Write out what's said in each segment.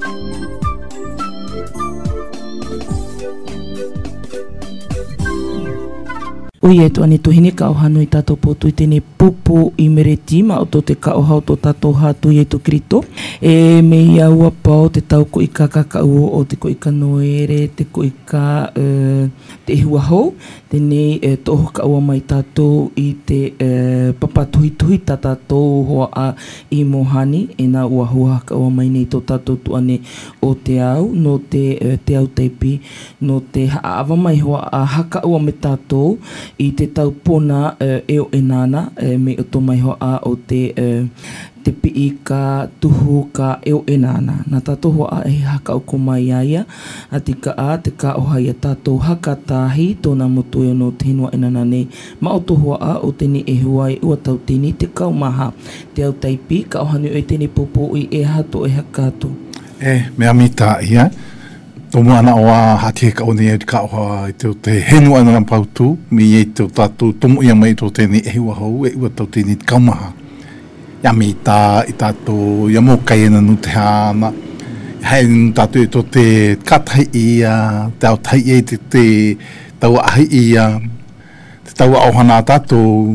Oie tu ane tuhine ka ohano I tato poto I tene popo I meretima o to te ka ohau to tato hatu I to krito. E me ia ua pao te tau ko I ka kakao o te ko I ka noere, te ko I ka te ihua hou. Tene toho ka ua mai tato I te papatuhi ta tato hoa a I mohani. E nā ua hua ka ua mai nei to tato tu ane o te au, no te au teipi, no te haawa mai hoa a haka ua me tato. I te taupona eo e nana me o tō mai hoa o te pii ka tuhu ka eo e nana. Nā tātou hoa e haka o ko mai aia. A tika a te ka ohai a tātou haka tāhi tōna motu e no te hinua e nana nei. Ma o tō hoa o tene e huai ua tau tini te kaumaha. Te au taipi ka ohani o e tene popo I e hato e hakato. Mea mita ia. Tomo ana o a hati ka o nei ka o I te henu ana na pautu mi e te tatu tomo ia mai to teni e hua hou e ua tau teni te kaumaha. Ia mi ta I tatu ia mo kai ana nu te hana. Hei nu tatu I to te katai ia, te au tai e te tau ahi ia, te tau au hana tatu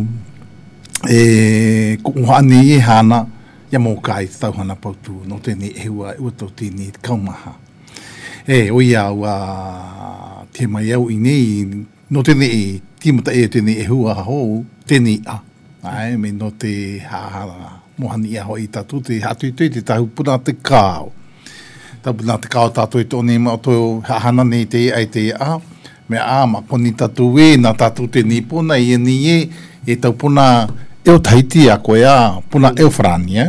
e kukuhani I hana, ia mo kai te tau hana pautu no teni e hua e ua tau teni te kaumaha. Oia ua te mai au I nei, no tene e, timata e tene e hua hou, tene a. Ai, me no te mohani a hoi tatu, te hatu I te tahu puna te kāo. Tahu puna te kāo tatu I tōne ma o tō hahana nei te ai te a. Me a, ma koni tatu e, na tatu te ni puna I ni e tau puna eo Tahiti a koe a, puna eo Frania.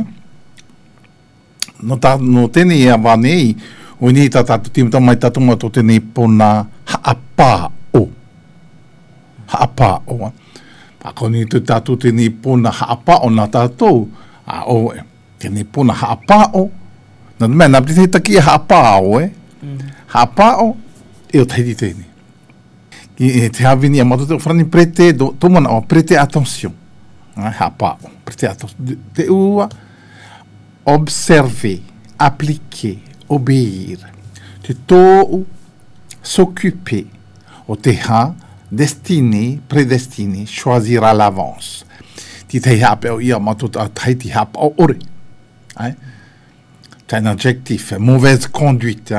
No tene e a wānei, o ni tatu timata mai tatu ma to tene pona haapao. Haapao. Ako ni te tatu tene pona haapao na tatu. O tene pona haapao. Na mea na pite taki haapao Haapao e o Tahiti tene. Te havini a mato te frani prete tomana o prete attention. Haapao. Prete attention. Te ua observer, appliquer. Obéir, te tōu, s'occuper, o te ha, destiné, prédestiné, choisir à l'avance. Ti te hape o ia matot a Tahiti hape o ore. C'est un adjectif, mauvaise conduite.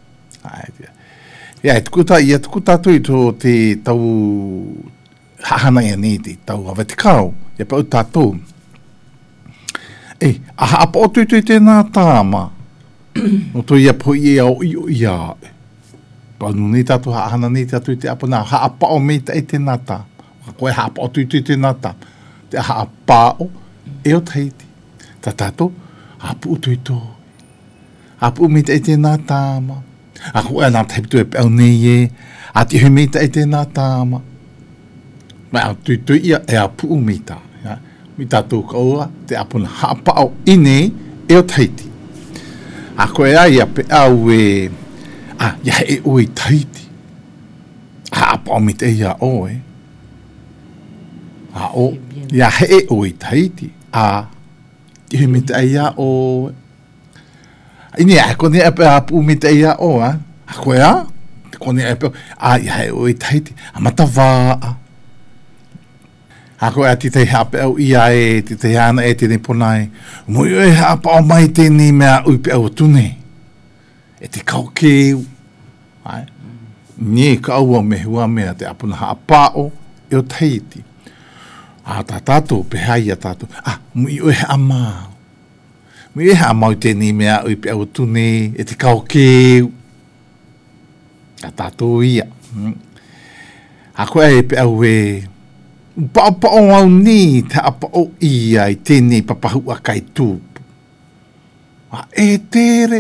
Ia, tukuta tu I te tau hahana ia nei te tau awatikau. Ia pa o tātou. A hape o tui tēnā tāma. No to ia po ia o ia. Pa no ni tatu hana ni tatu te apa na haapa o me te te nata. Ko e haapa o tu te nata. Te haapa o e o Tahiti. Ta tatu hapu tu to. Hapu me te nata ma. A ko e na te tu e pe nei e. A te me te nata ma. Ma tu ia e hapu me ta. Mi tatu ko te apa na haapa o ine e o Tahiti. A koe ia pe au ia e o I Tahiti. A pa o mit e ia o A o, ia e o I Tahiti. A i mit e ia o. Ini a kone e pe a pu mit e ia o A koe kone e pe ia e o I Tahiti. A matawaa. A koe a ti te hape au ia e, ti te hana e tene ponai. Mui e hapa o mai tene mea uipe au tune. E te kaukeu. Nye ka aua me hua mea te apuna haapao e o Tahiti. A ta tato pe hai a tato. Mui e ha mau. Mui e ha mau tene mea uipe au tune. E te kaukeu. A tato ia. A koe e pe au e. Pa o au ni te apa o ia I tēnei papahu a kai tūpu. E tere.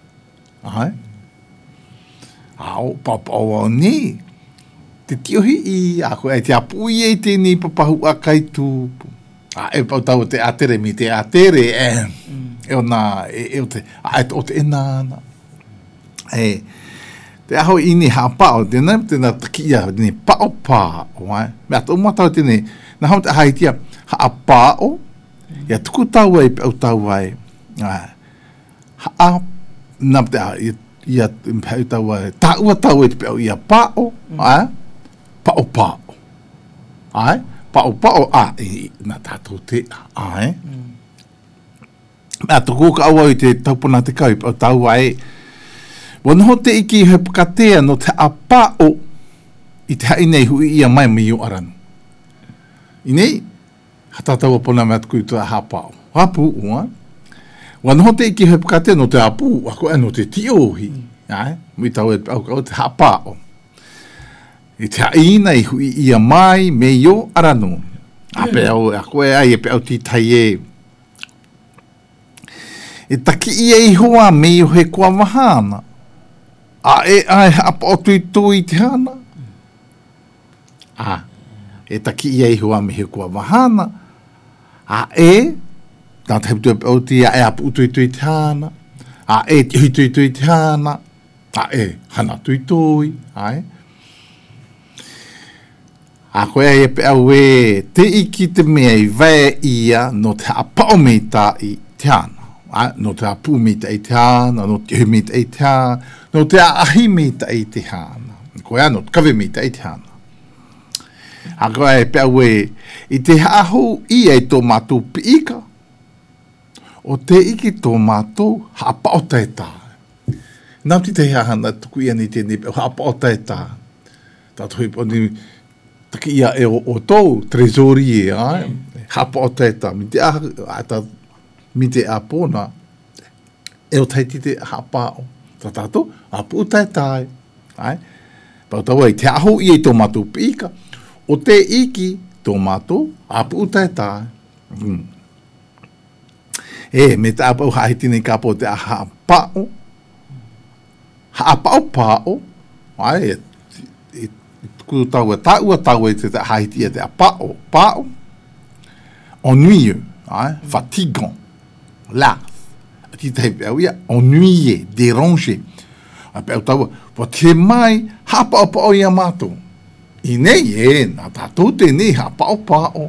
Pa o au ni. Te tiohi I a koe te apu I tēnei papahu a kai tūpu. E pau tau te atere mi te atere. E o nā, e o te, o te enāna. Te aho ini haapao, tēnā takia, tēnā pao, mea tō matau tēnā, nā hau te haitia, haapao, ia tuku tau ai, pau tau ai, haa Nap te ia mpau tau e taua tau e te peo ia pao, pao pao. Ai, pao pao na tātou te ai. A toko ka awa i te taupuna te kau, pao tau ai. Wanoho te iki he pakatea no te a pao i te hainei hui ia mai mi o aranu. Inei, hatatau apona mea tuku i te ha pao. Hapu, ua. Wanoho te iki he pakatea no te apu, ako e no te tiohi. Ai, mi tau e pao te ha pao. I te hainei hui ia mai me o aranu. A peo, ako e ai e peo ti tai e. E taki ia i hoa me o he kua wahana. A e ai hapa o tui te hana. E taki ia i hoa me he kua wahana. A e, tā te heputu o ti a e apu tui te hana. A e te hui tui te hana. A e, hana tui, ai. A koe e pe au e te iki te mea i vai ia no te apao me ta i te hana. No te apu me ta i te hana, no te hui me ta i te hana, no te ahi me ta i te hana. Koe ano, te kawe me ta i te hana. A koe e pe au e, i te haho i e tō mātou piika. O te iki tō mātou hapao tai tā. Nau ti te hana tuku ia ni tēnei pe hapao tai tā. Tātou hui poni taki ia e o tō tresori e, hapao tai tā. Mi te aha, mi te apona, e o taiti te hapao. Tātou, apu tai tai. Pau tau ai, te aho i e tō mātou pika. O te iki tō mātou, apu tai tai. Me te apau haitine ka po te aha pao. Hapao pao. Kuru tau e taua tau e te haiti e te apao. Pao. Ennuyeux. Fatigant. Là, ti te peo ia, ennuyé, dérangé. A peo tau, po te mai, hapao pao ia mātou. I nei na tātou te nei, hapao pao.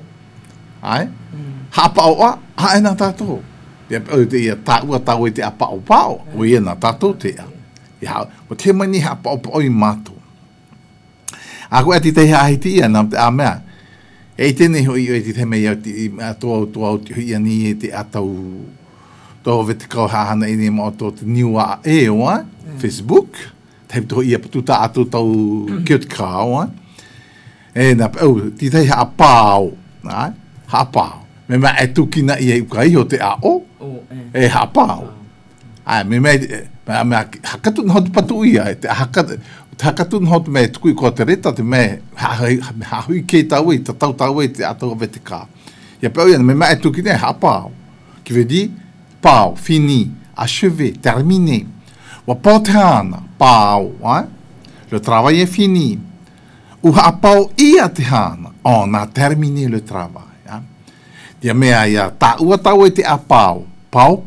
Hapao a, na tātou. Ia peo te ia tāua tau e te apao pao, o ia na tātou te a. Po te mai ni hapao pao i mātou. A koe ti te haiti ia, nam te a mea. E tēnei hoi e te mea ia tō ia ni e te atau tō vete kau hahana i ni mo tō te niua e oa, Facebook, te tō ia patuta atu tau kia te kāo, e na pau, ti tei haa pāo, haa pāo, me mea e tukina i e ukai o te ao, e haa pāo, me mea hakatun hotu patu ia, te hakatun hotu me tukui ko te reta, te me hahui kei tau i, ta tau i te atau vete kā. Ia pau ia, me mea e tukina e haa pāo, ki vedi, pao, fini, achevé, terminé. Wa pao te hana, pao, le travail est fini. Ou ha pao ia te hana, on a terminé le travail. Dia mea ia, ta ua tau e te a pao, pao,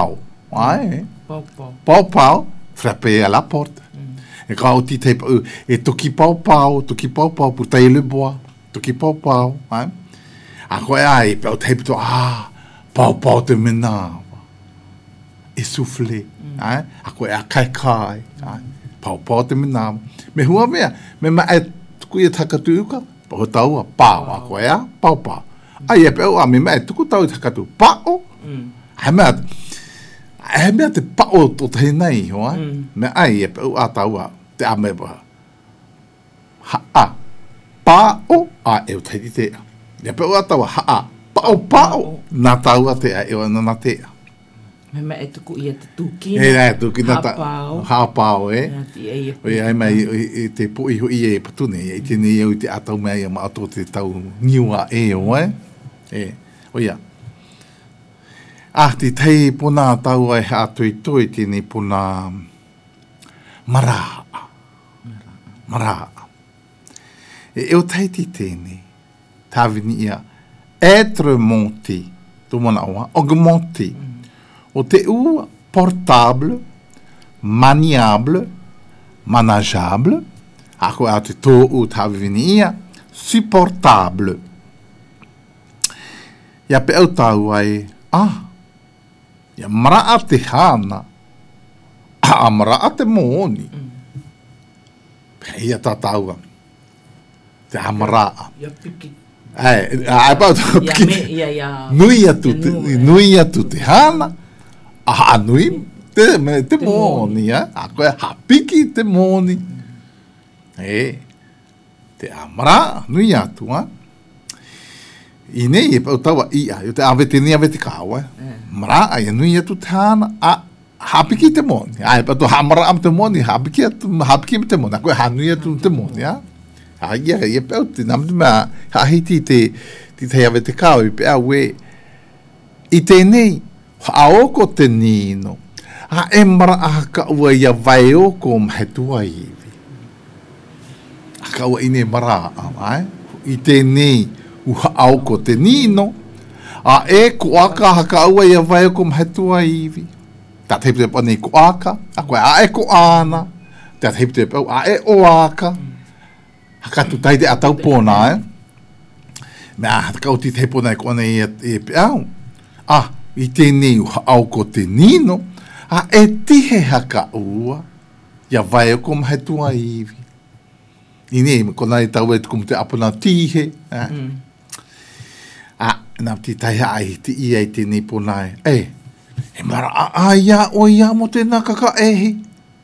pao, frappé à la porte. E ka o ti te pao, e toki pao, pour tailler le bois, toki pao, a koe ai, pao te pito, pao te mena. Essoufflé, a koe a kai, pao te mena. Me hua mea, me ma e tuku ia takatu uka, pao tau a pao, a koe a, pao. Ai e peo a me ma e tuku tau i takatu, pao, he mea te pao to te nei, me ai e peo a tau a, te a mea, pao, a e o teiti te a. E peo a tau a, pao, na tau a te a, e o anana te a. Me e tuku ia te tukina. E tukina ta. Hapao, e. Oi ai mai te pui hui e patune. E te nei au te atau mea ia ma ato te tau niua e o, Oia. Te tei puna tau ai ha toi tēnei puna maraa. E o teiti tēnei. Tāwini ia. Être monté. Tō mana oa. Augmenté. O te ua portable, maniable, manageable, ako a te tō u tāwini ia, supportable. Ia pe au tau ai, ia maraa te hana, amara a te moni. Ia tataua. Te amara. Ia piki. Nui atu te hana. A nui te moni. A koe hapiki te moni. Te amara. Nui atu. I nei e pau taua ia. Yo te awete ni awete kawa. Mara a nui atu te hana. Hapiki te moni. Ai pa to hamara am te moni, hapiki te moni. Ko hanui atu te moni, ya. Ia pe te nam ma ha hiti te ave te kau pe we I te nei a oko te nino. A e mara a ka ua ia vai oko mhetua iwi. A ka ua ine mara ai. I te nei a oko te nino. A e kuaka ha ka ua ia vai oko mhetua iwi. Ta te pe nei kuaka, a koe a e ko ana. Ta te pe a e oaka. Haka tu taite a tau pōna, Me a kau ti te pōna ko nei e pe au. I te nei au ko te nino. A e tihe haka ua. Ia vai oko mhetua iwi. I nei, ko nei tau e tukum te apuna tihe. Nā ti taiha ai ti ia I te nei pōna e mara a ia o ia mo te nakaka ehi.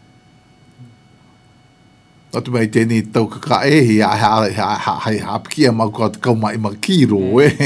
Atu mai tēnei tau kaka ehi hai hapkia mau kua te kauma I makiro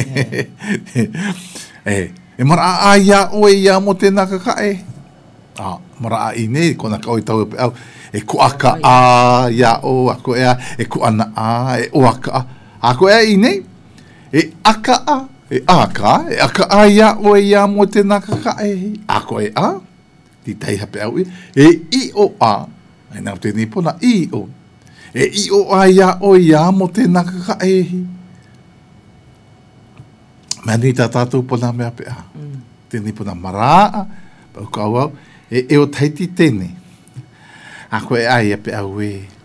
mara a ia o ia mo te nakaka ehi. Mara a I nei kona kau I tau e pe au kuaka a ia o ako ea kuana a oaka ako ea I nei aka a aka a ia o ia mo te nakaka ehi. Ako a ti taiha pe au I o a nau te ni pona I o I o a ia o ia mo te nakaka ehi. Mani ta tātou pona mea pe a te ni pona maraa pau kau au o taiti tene ako a ia pe au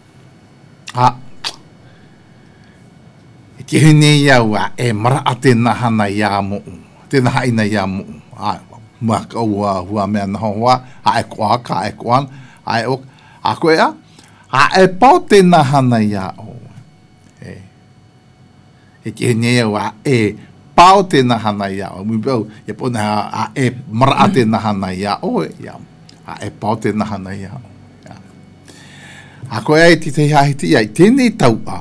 Ki hene iau mara a te nahana ia mo. Te naha ina ia mo. Mua ka hua mea naho hoa. A e koaka, a e koan. A e ok. A koe a. A e pau te nahana ia o. Ki hene iau pau te nahana ia o. Mui pau. E pona a e mara a te nahana ia o. A e pau te nahana ia o. A koe a ti te hahiti ia. Tēnei tau a.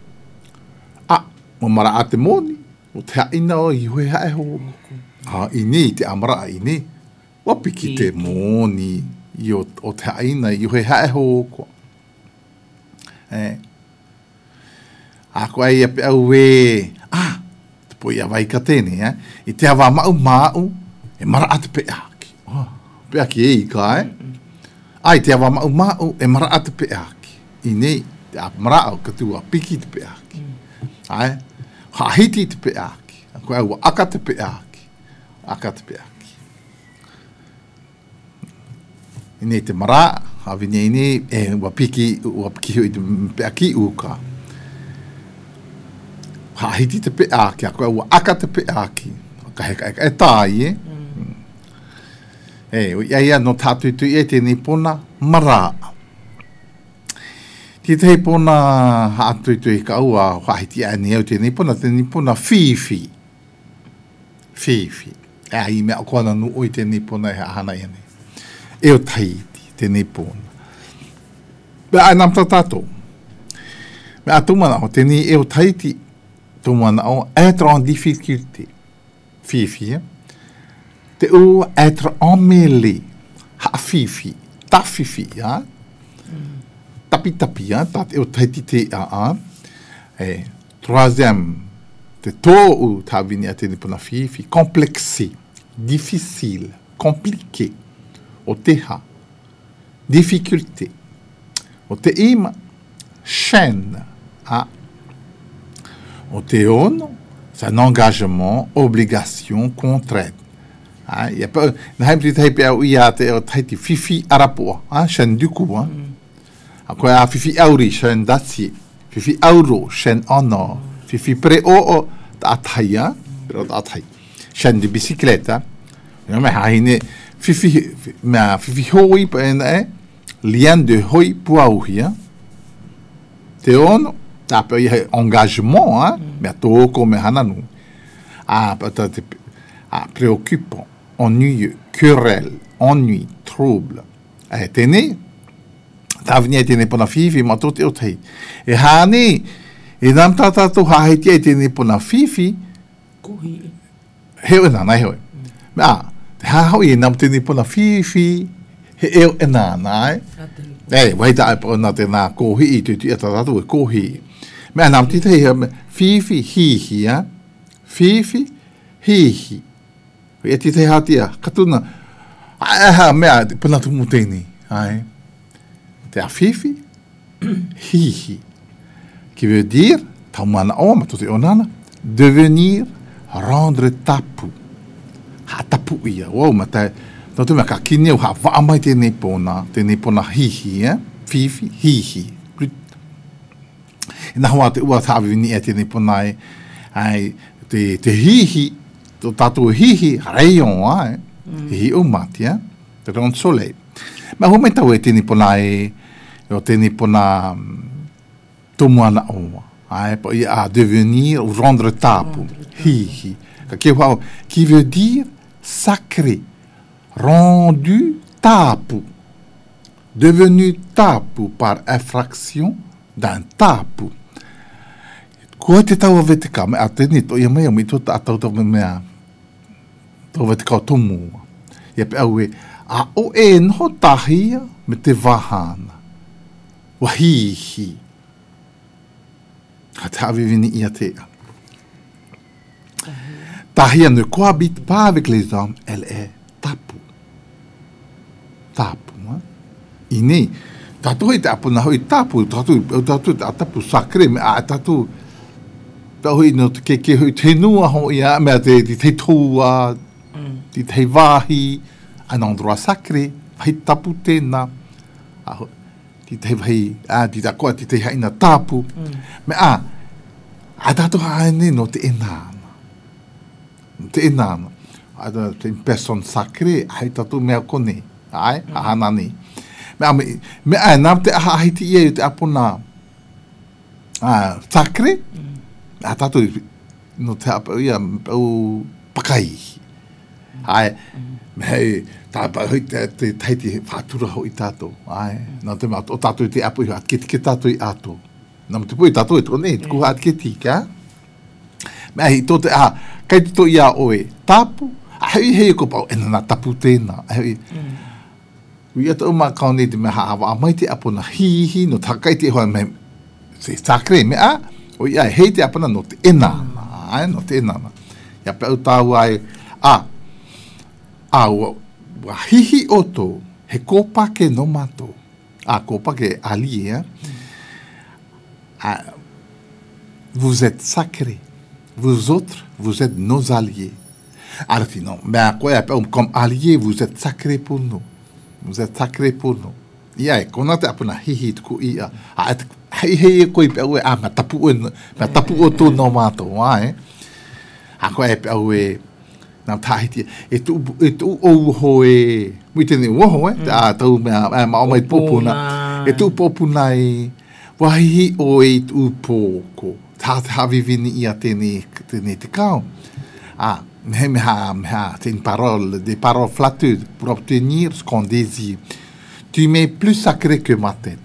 Mo mara a te moni, o te haina o I hoi hae ho. I nei te amara I nei. Wapiki te moni I o te haina I hoi hae ho ko. A koe ia pe au te po ia vai ka tēne, I te awa mau, mara a te pe aki. Pe aki I ka, I te awa mau, mara a te pe aki. I nei, te mara au katua piki te pe aki. Hahiti te pe aki. Koe au aka te pe aki. Aka te pe aki. I nei te mara, hawine I nei, wapiki hoi te pe aki uka. Hahiti te pe aki. Koe au aka te pe aki. Ka e tai, ia no tātui tu I te nei pona mara. Ki te pona haatui ka ua whahiti a ni au te nipona fifi. Fifi. I mea kona nu oi te nipona e hana i ane. O taiti te nipona. Mea nam tatato. Mea tumana o te ni o taiti tumana o être en difficulté. Fifi. Te u être emmêlé. Ha fifi. Ta fifi. Tapi, tate o taiti te troisième, te tō u tā vini a te nipona fifi, complexé, difficile, compliqué, o te ha, difficulté, o te ima, chaîne, o te ono, c'est un engagement, obligation, contrainte. Ia pa, na haimri te heipe au ia te o taiti fifi arapoa, chaîne du coup, A koe a fifi auri, chaîne d'acier. Fifi auro, chaîne en or. Fifi pre-o ta ataia, pero ta atai. Chaîne de bicyclette. Me hahine, fifi hoi pa ena lien de hoi puauhia. Te ono, tape ia engagement, me atoko me hananu. Préoccupant, ennuyeux, querelle, ennui, trouble. Tēnei, tāwini tēnei pona whiwhi, ma tō te o tei. E hāne, e nam tātātou hāheti ai tēnei pona whiwhi, heo e nānai hoi. Te hāhoi e nam tēnei pona whiwhi, he eo e nānai. Wai tā e pona tēnā kōhi i tūti e tātātou e kōhi. Mea nam tētei whiwhi hihi, whiwhi hihi. E tētei hātia, katuna, mea, puna tumu tēnei, te awhiwhi, hihi, qui veut dire, taumana o, ma tote onana, devenir, rendre tapu. Ha tapu ia, wow, ma te, no te mea ka kine o ha waamai tēnei pona hihi, whiwhi, hihi. E nahu a te ua tāwini e tēnei pona te hihi, tō tātou hihi, rayon, hihi o mati, te rayon soleil. Ma ho mai tau e tēnei pona o tēnei pona tomuana o, po ia a devenir ou rendre tapu, hihi. Ka kia whao, qui veut dire sacré, rendu tapu, devenu tapu par infraction d'un tapu. Ko te tau a vete ka, me a tēnei to ia mai o mi tō tātau tau me mea, tō vete ka o tomu. Ia pe au a o e noho tahia me te wahana. Wahihi. Ha te awivini ia tea. Tahia ne cohabite pas avec les hommes, elle est tapu. Tapu, Ine, tatou i te apuna hoi tapu, tatou te tapu sacré, me a tatou, hoi no te keke hoi tenua hoi a, mea te tua, te wahi, un endroit sacré, hai tapu tēnā, te vai, te koa te haina tapu, me a tatou haene no te enāna. Te enāna. Te person sacré, hai tatou mea kone, ahana ne. Me a nām te ahahiti ia te apuna sacré, a tatou no te apa ia au pakai. Me hei, tāpa hoi te taiti whātura ho i tātou. Nā te mā, o tātou te apu i atketi ke tātou i ato. Nā te pui tātou e tōne, tuku atketi ka. Me hei, tō te kai te tō i a oe tāpu, hei ko pau, ena nā tapu tēnā. Hei, ui ata o mā kaone te mea hawa, a mai te apuna hihi, no takai te hoa me, se sacre, me a, o i ai, hei te apuna no te enana, no te enana. Ia pe au tāu ai, wa hihi oto, he kōpake no mato, kōpake allié, vous êtes sacrés, vous autres, vous êtes nos alliés. Arti non, mais comme alliés, vous êtes sacrés pour nous. Vous êtes sacrés pour nous. Ia, kona te apuna hihi tuku ia. Hei koe pe aue, ma tapu o tō no mātou, koe pe aue, nā tāhiti, e tu ou hoe, mui tēnei woho, tau mea, ma o mai pōpuna, e tu pōpuna wahi o e tu pōko, tā te hawivini ia tēnei te kao. C'est une parole, des paroles flatteuses pour obtenir ce qu'on désire. Tu m'es plus sacré que ma tête.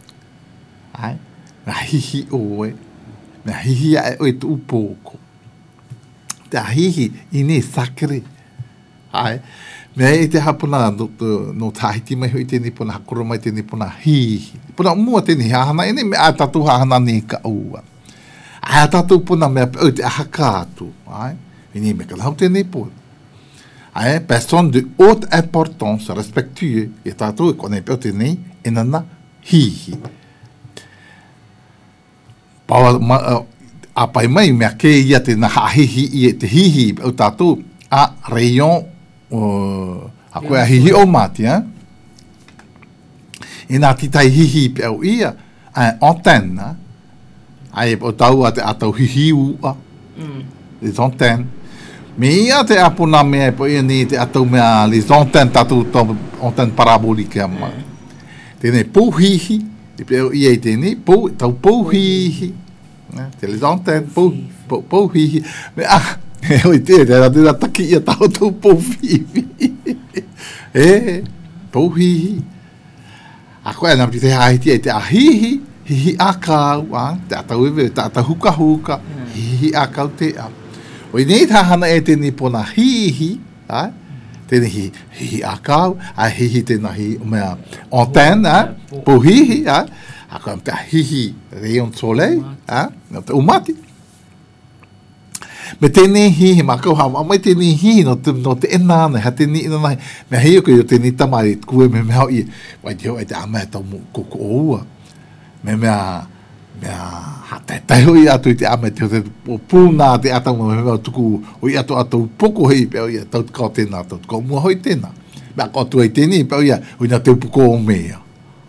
Hihi oe. Hihi oe tu poko. Hihi ine sacré. Me te hapuna no tahiti mai hoi tēnei puna hakoro mai tēnei puna hihi. Puna mua tēnei hahana, ene me a tatu hahana ne ka ua. A tatu puna mea pe te ahaka atu. Ini me kalau tēnei pō. Personne de haute importance, respectueux, e tātou e konei pēo tēnei, e nana hihi. A pai mai mea ke ia te na hihi i te hihi pēo tātou, a rayon, a koe a hihi o mati, e nā titai hihi pēo ia, antenne, e pēo tau a te atau hihi ua, les antennes. Me ia te apuna mea po ia ni te atau mea les antennes tatu antenne parabolique ama. tēnei pouhihi, i peo i e tēnei, tau pouhihi, te le zonten, pouhihi, me oi tēnei taki ia tau pouhihi, pouhihi, a koe ana te haiti e te ahihi, hihi akau, te atau ewe, te atau huka, hihi akau te au. O i nei tahana e tēnei pona hihi, tēnei hihi akau, a hihi tēnei hi, mea, onten, po hihi, a koe am te hihi rayon soleil, no te umati. Me tēnei hihi, ma kau hao, mai tēnei hihi no te enāne, ha tēnei ina nahi, mea hei o koe o tēnei tamari, kue me mea i, wai te hoi te amea tau koko oua, mea, ha tai hoi atu i te amea te o pūnā te atau mea tuku, o i atu poko hei peo ia, tau kau tēnā, tau kau mua hoi tēnā. Mea kau tu ai tēnei peo ia, o ina te puko o mea.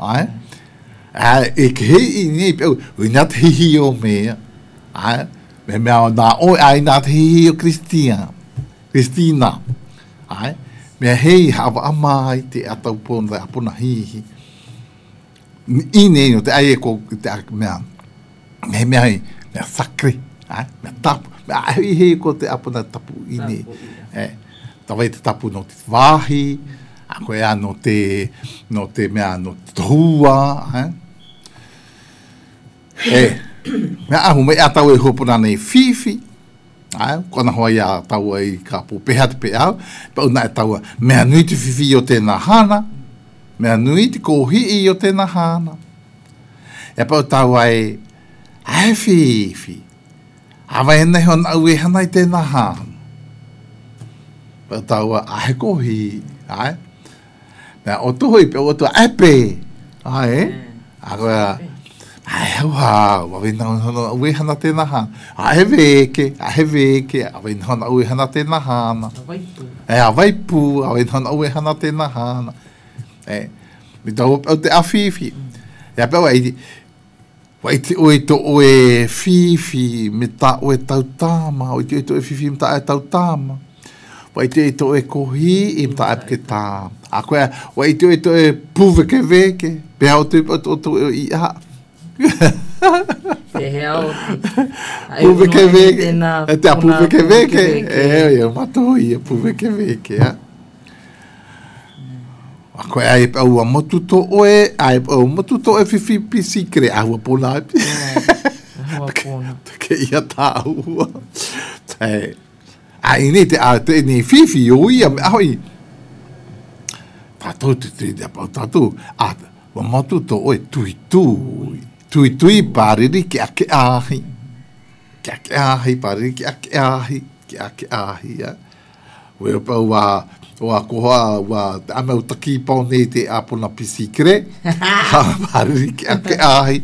E ke hei i nei peo, o ina te hihi o mea. Mea nā oi ai nā te hihi o Kristina. Mea hei hawa amai te atau pona hihi. I nei no te ai e ko te mea, mea sakre, mea tapu, mea hei ko te apuna tapu i nei. Tawai te tapu no te wahi, a koe a no te mea no te tohua. Mea ahu me atau e hopuna nei fifi, kona hoa ia tau ai ka po peha te pe au, pa una e tau mea nui te fifi o tēnā hana, mea nui te kōhii o tēnā hana. E pau tau ai, ai fifi, awa e nei hon au e hana i tēnā hana. Pau tau ai kōhii, mea o toho i pe o toa epe, a koe ai hau, awa ina hona au e hana tēnā hana. A he veke, awa ina hona au e hana tēnā hana. A waipu, awa ina hona au e hana tēnā hana. Mi tau au te awhiwhi. Ia pēo wai te oe to oe whiwhi me ta oe tautama, wai te oe to oe whiwhi me ta oe tautama, wai te oe to oe kohi i me ta oe pke tāma. A koe, wai te oe to oe pūweke veke, pēha o te oe i a. Pēhea o te. Pūweke veke, e te a pūweke veke, e mato i a pūweke veke, a koe ai au a motu to oe, ai au motu to oe whiwhi pisi kre ahua pōna ai. Ahua pōna. Ke ia tā ahua. A ini te a te ni whiwhi o ia me ahoi. Tātou te apau tātou. A wa motu to oe tui tui. Tui tui pāriri ki ake ahi. Ki ake ahi pāriri ki ake ahi. Ki ake ahi, Wea pau o a koha wa te ame o taki pau nei te apona pisi kre. Pāriri ki ake ahi.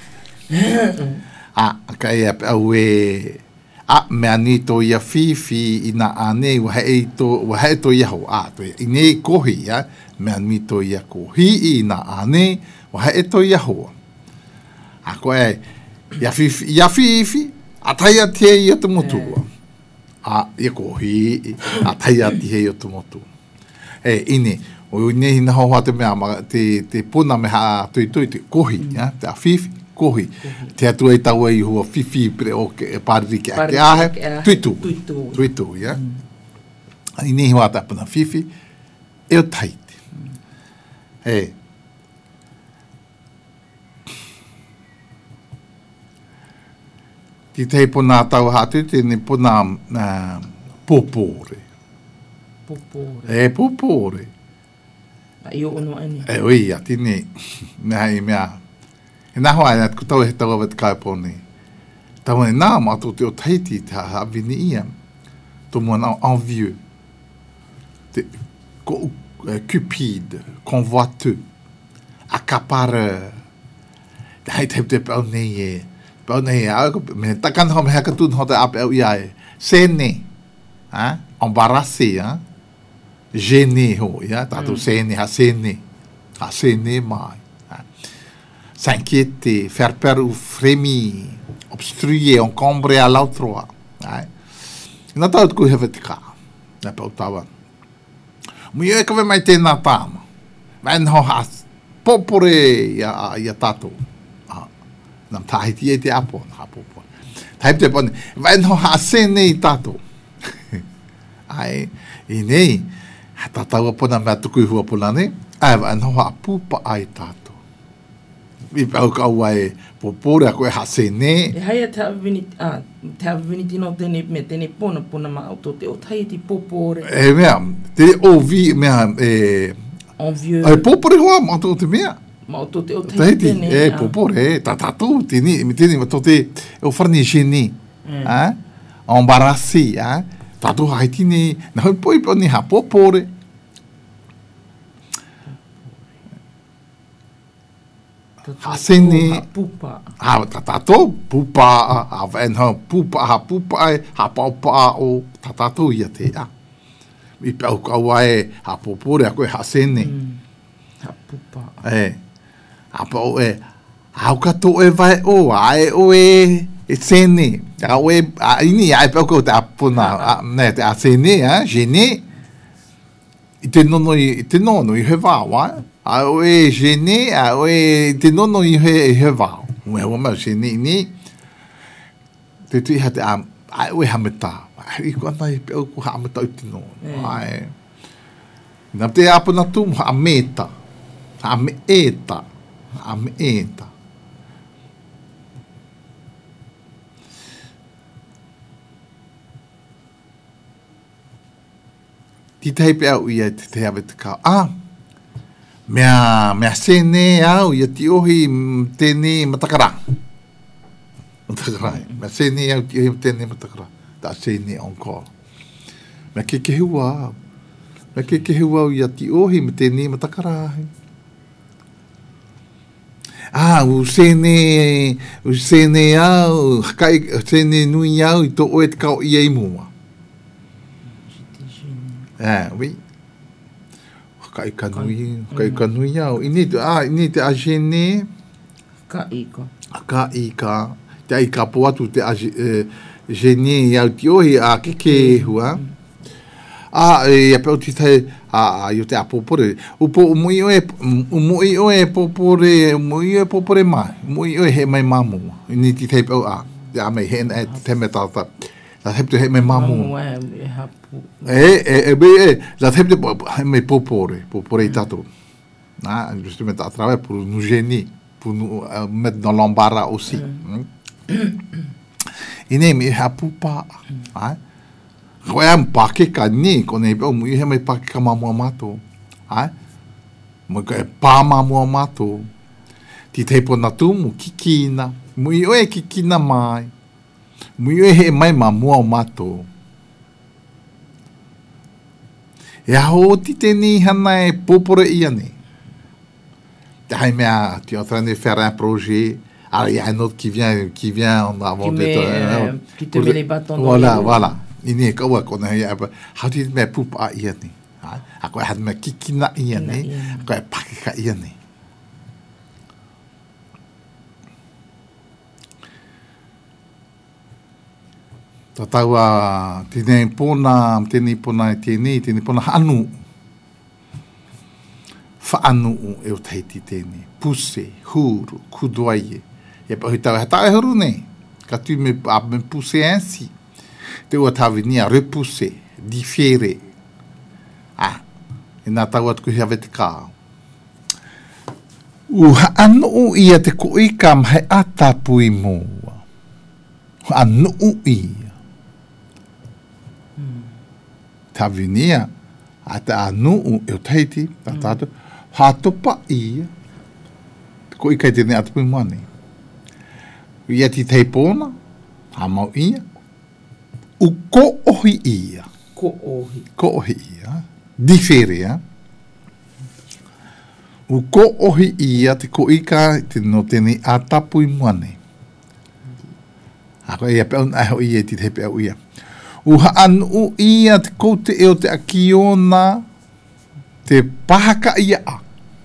Ka ea pe au e mea ni to ia whiwhi i na ane wa hei to ia ho. I nei kohi, mea ni to ia kohi i na ane wa hei to ia ho. A koe ia whiwhi, a tai a te ia te motua. Ia kohi, a tai a te ia te motua. Ine, o nei na hoa te mea, te puna me ha tui te kohi, te a whiwhi, kohi. Te atu e tau ai hua whiwhi pre o ke pāriri ki ake ahe, tuitu, ia. Ine hoa te apuna whiwhi, e o taiti. Ki te puna tau hatu, tēne puna popore. Popore. Popore. I o ono ane. Oi, tēne, mea. E nā hoa ina, ku tau he tau awa te kaipone. Tau e nā mātou te o taiti te hawini ia. Tō mua nā envieux. Cupide, convoiteux, accapareur. Hei te pau nei e. Pau nei e, me takana ho me haka tūn ho te ape au ia e. Sene, embarrassé, gêné ho, ia, tātou sene, ha sene mai. S'inquiéter, faire peur ou frémir, obstruer, encombrer à l'autre. Nā tau te kuhewa te kā, nā pau tawa. Mui e kawe mai tēnā tāma, mai nho has, popore ia tato. Nam tahiti e te apo, ha popore. Taip te pone, vai no ha sene i tato. Ai, i nei, tatau apona mea tuku i hua pona ne, ai vai no ha pupa ai tato. I pau kaua e popore a koe ha sene. E haia te awini tino tene me tene pona ma auto te o tai ti popore. E mea, te o vi mea, En vieux. ai popore hoa, ma to te mea. Ma auto te o tai tene. E popore, tatatu, tini, ma to te, o farni geni. Embarassi, tatu haiti ni, na hoi poi ni ha popore. Hasene pupa. Ha tatato pupa ha venho pupa ha papa o tatato ia te a. I pau kauai ha popore a koe hasene. Ha pupa. Ha pau ha kato e vai o ai o e sene. A o ini ai pau ko ta puna ne te a sene gene. I te nono i he wa. A oe gene, a oe te nono i he vau. Ue hua mau gene ni. Te tui ha te a oe hameta. I ko ana i peo ku hameta u te nono. Nā te apana tu ha meta. Ha meeta. Ha meeta. Ti te hepe au ia te hawe te kao. Mea sene au ia ti ohi tēne matakara. Matakara. Mea sene au ti ohi tēne matakara. Tā sene encore. Mea ke hua au. Mea ke hua au ia ti ohi tēne matakara. U sene au. Kai sene nui au i to oe te kao ia i mua. Oui. Kai kanui au. Ini te agene. Ka ika. Te ika po atu te agene au ti ohi a keke hua. Ia peo ti tai yo te apopore. Umui oe popore mai. Umui oe he mai mamu. Ini ti tai peo Ia mei he te me tata. La hep te he me mamu. La hep te he me popore i tato. Juste me ta travail pour nous gêner, pour nous mettre dans l'embarras aussi. Ine mi ha pupa. Koe am pake ka ni, kone pe mu he me pake ka mamu mato. Mo ka pa mamu mato. Ti te pona tu mu kikina. Mu i oe kikina mai. Mu i oe he mai mamu mato. E aho ti tēni hana e popore ia ne. Te hai mea, tu es en train de faire un projet. Alors, il y a un autre qui vient en avant de toi. Qui te met les bâtons dans les roues. Voilà. Ini kaua kona ia. How did me pupa ia ne? Ako e had me kikina ia ne. Ako e pakika ia ne. Tataua tēnei pōna tēnei pōna anu. Whaanu e o teiti tēnei. Puse, huru, kudoaie. E pa hui tau hata e huru nei. Ka tu me puse ainsi. Te ua tawinia repuse, differe. E nā tau atu kuhi ave te kāo. Anu ia te koi kam hei atapu i mua. Anu ia. Tawinia, a te anu e o teiti, tātātou, hātopa ia, ko i kai tēne atapu i moane. Ia ti tei pōna, hamau ia, u ko ohi ia. Ko ohi. Ko ohi ia, difere ia. U ko ohi ia te ko i kai no tēne atapu i moane. Ako ia peun aho ia ti tei peau ia. Uha anu ia te kote e o te akiona te pahaka ia a.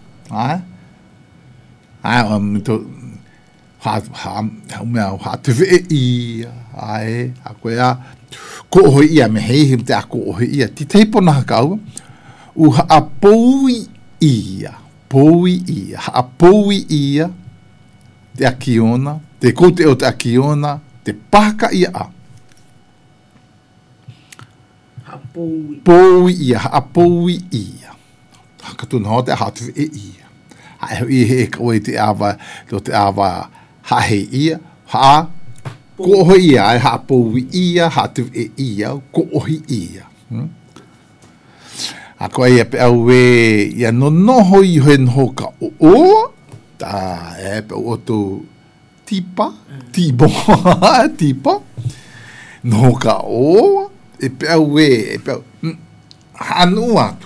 Ha te vee ia. A koe a ko ohi ia me hei te a ko ohi ia. Ti teipona haka au. Uha a poui ia. haapoui ia, te akiona, te kote o te akiona, te paka ia a. Poui ia, haapoui ia. Hakatuna ho te hatu e ia. Hae i he ka oi te awa, te awa hahe ia, ko ohi ia, haapoui ia, hatu e ia, ko ohi ia. A koe ia pe au e, ia no noho i hoe noho ka o, ta e pe o to tipa, tipa, noho ka o, e pe au e pe au, hanu atu.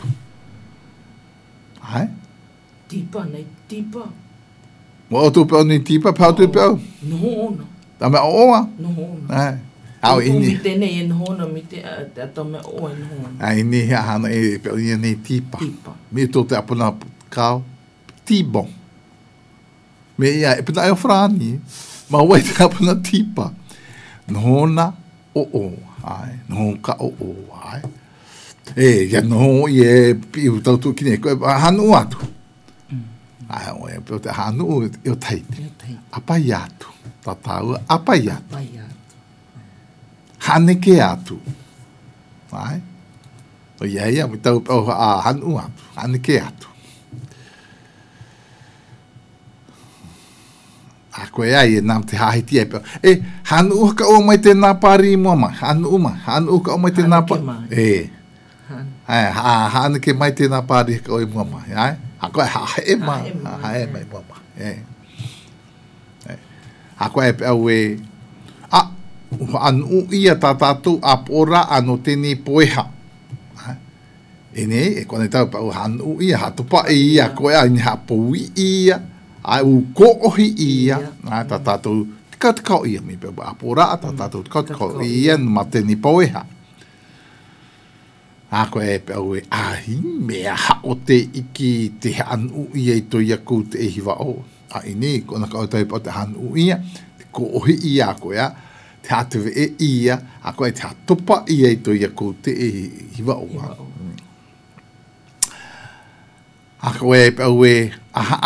Hai? Tipa, nei tipa. Mo o tu pe au ni tipa, pe au tu pe au? Noho ona. Ta me oa? Noho ona. Hai. Au ini. Mi te nei e noho ona, mi te ato me oa e noho ona. Ai ni hea hana e pe au ni nei tipa. Tipa. Me to te apuna kau, tibon. Me ia, e pina e o frani, ma wai te apuna tipa. Nohona o, ai, noho ka o, ai. E, ia noho i e piu tautu kine, koe hanu atu. Ai, o e pio te hanu e o taiti. Apai atu, tatau, apai atu. Haneke atu. Ai. O ia, mi tau pio a hanu atu, haneke atu. A koe ai e nam te hahiti e pio. E, hanu ka o mai te nā pari mua mai. Hanu ka o mai te nā pari. E. Ai, hanu ke mai te nā pari ka o i mua mai. Ai. A koe hae mai. Hae mai mua mai. E. A koe e pio e. A, anu ia tātātou a pora ano tēnei poeha. E ne, e kone tau pio hanu ia hatupa ia. Koe a ni hapui ia. Ai u ko ohi ia, ai ta tātou tikau ia mi pe apora ta tātou tikau ia ma te ni poeha. A koe e pe au e ahi mea ha o te iki te hanu ia i to ia kou te ehiwa o. A ini, kona ka o tau pa te hanu ia, te ko ohi ia koe a, te hatuwe e ia, a koe te hatopa ia i to ia kou te ehiwa o. A koe e pe au e aha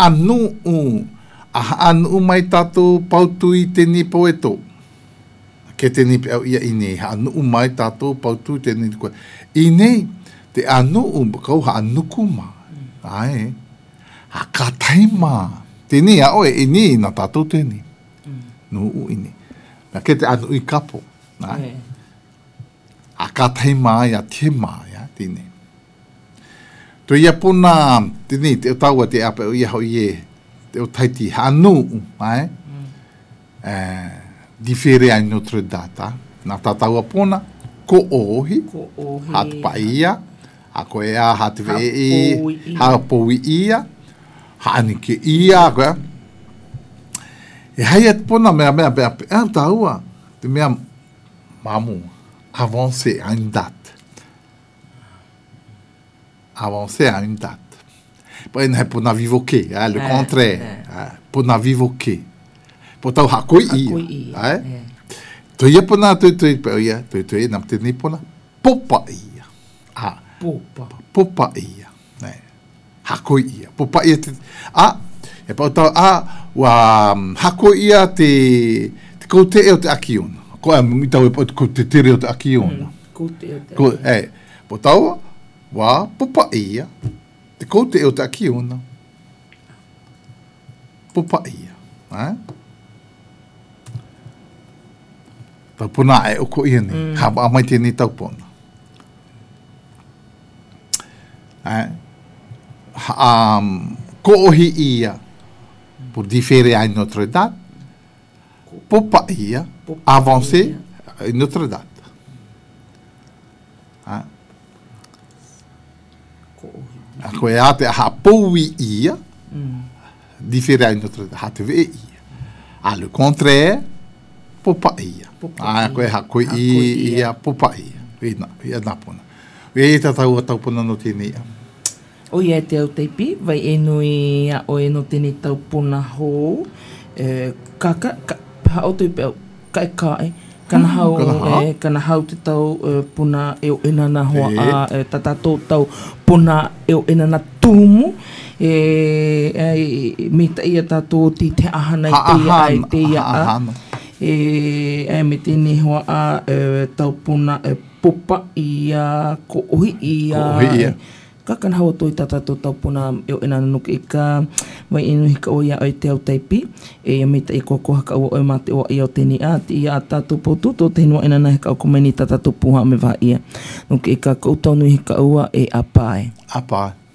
anu mai tātou pautu i te nipo e tō. Ke te nipo au ia i nei, ha anu mai tātou pautu i te nipo e tō. I nei, te anu kau ha anuku ma. Ai, ha katai ma. Te ni a oe, i nei na tātou te ni. Nuu i nei. Na ke te anu i kapo. Ai. Ha katai ma ia te ma, ia, te nei. To ia puna, tini, te o taua te apa o ia hau ie, te o taiti hanu, ai? Difere ai Notre Data, na tātaua puna, ko ohi, hatu pa ia, a koe a hatu ve i, hapoui ia, hanike ia, koe. E hai at puna mea, taua, te mea mamu, avance a une date. Avancer à une date. Pour na vivoke, le contraire. Pour na vivoke. Pour tau hakoi ia. To ia pona to ia, to ia nam te ni pona popa ia. Popa ia. Hakoi ia. Popa ia te e pa tau wa hakoi ia te ko te e o te akiona. Ko mi tau e ko te tere o te akiona. Ko te o te. Po tau wa popa ia te kote o te akiona popa ia tau puna e oko ia ni haba amai te ni tau puna ko ohi ia pour différer à une autre date popa ia avancer à une autre date a koe a te hapoui ia, difere a notre hatuwe ia. A le contraire, popa ia. A koe hakoi ia, popa ia. Ia napuna. Ia tatau a taupuna no tēnei a. O ia te au teipi, vai e nui a o e no tēnei taupuna hou, kaka, hao tui pēo, kai, kana hau te tau puna e o ena na hoa a tatatou tau puna e o ena na tumu mita ia tātou ti te ahana i te ia me tēnei hoa taupuna popa i ko ohi i kakana hawa toi tātou taupuna o ena nanuke i ka vai inu hika o ia o te au taipi mita i koko haka o mate o ia o tēnei ti ia tātou poutu tō te hinua ena na hika o kumaini tātou puha me va ia nuke i ka kautau nui hika ua apae